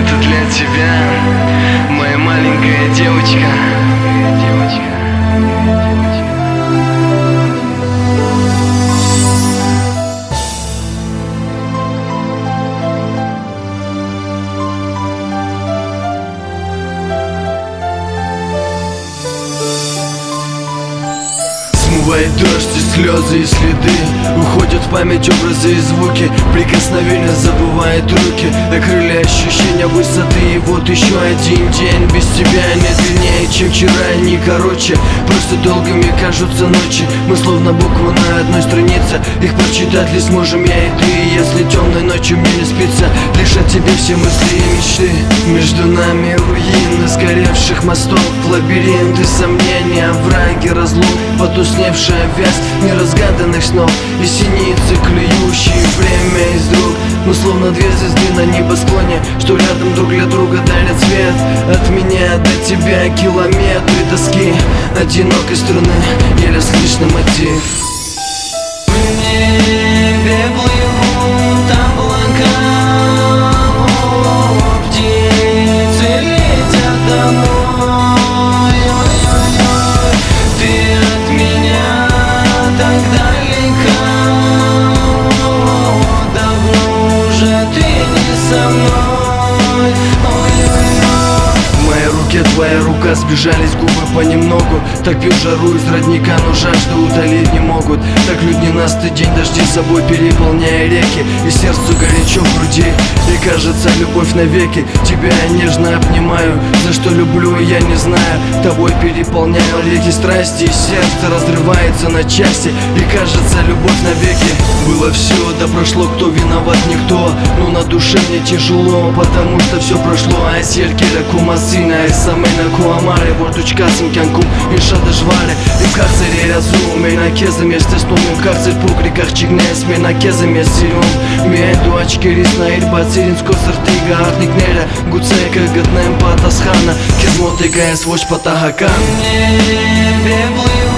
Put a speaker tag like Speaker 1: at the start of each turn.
Speaker 1: Это для тебя, моя маленькая девочка.
Speaker 2: Смывает дождь и слезы и следы, уходят в память образы и звуки. Прикосновения забывает руки, окрыли ощущения высоты. И вот еще один день без тебя не длиннее, чем вчера, не короче. Просто долгими кажутся ночи. Мы словно буквы на одной странице, их прочитать ли сможем я и ты. Если темной ночью мне не спится, лишь о тебе все мысли и мечты. Между нами руины сгоревших мостов, лабиринты сомнений, овраги, разлом, потусневшая вязь неразгаданных снов и синицы, клюющие время из рук. Мы словно две звезды на небосклоне, что рядом друг для друга дарят свет. От меня до тебя километры тоски, одинокой струны, еле слышный мотив.
Speaker 3: В небе плывут облака, птицы летят домой. Ты от меня так далека, давно уже ты не со мной.
Speaker 2: В моей руке твоя рука, сбежались губы понемногу. Так пью жару из родника, но жажду утолить не могут. Так людненастый день, дожди собой переполняя реки, и сердцу горячо в груди, и кажется любовь навеки. Тебя я нежно обнимаю, за что люблю я не знаю. Тобой переполняю реки страсти, и сердце разрывается на части, и кажется любовь навеки. Было все, да прошло, кто виноват, никто. Но на душе мне тяжело, потому что все прошло. Айсер кереку масина, айсамена куамаре, вортучкасым кянкум, иншада жваре. И в карцере разум, и на кезами стесном, и в карцер покриках чигнес, ми на кезами сирюм. Миэду очкерис на ирба циринско сартига, артник неля, гуцейка гатнем патасхана, кезмотыка эс воч патахакан.
Speaker 3: В небе плывут